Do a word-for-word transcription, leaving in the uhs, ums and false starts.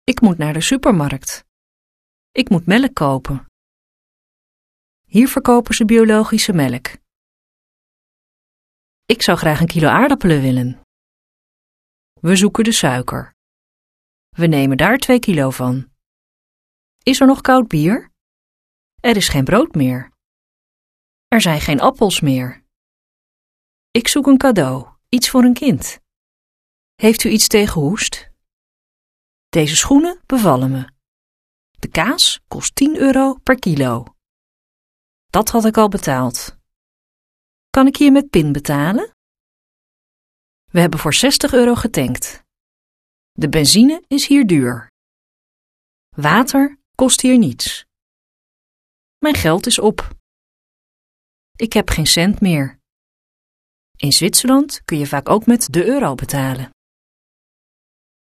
Ik moet naar de supermarkt. Ik moet melk kopen. Hier verkopen ze biologische melk. Ik zou graag een kilo aardappelen willen. We zoeken de suiker. We nemen daar twee kilo van. Is er nog koud bier? Er is geen brood meer. Er zijn geen appels meer. Ik zoek een cadeau, iets voor een kind. Heeft u iets tegen hoest? Deze schoenen bevallen me. De kaas kost tien euro per kilo. Dat had ik al betaald. Kan ik hier met pin betalen? We hebben voor zestig euro getankt. De benzine is hier duur. Water kost hier niets. Mijn geld is op. Ik heb geen cent meer. In Zwitserland kun je vaak ook met de euro betalen.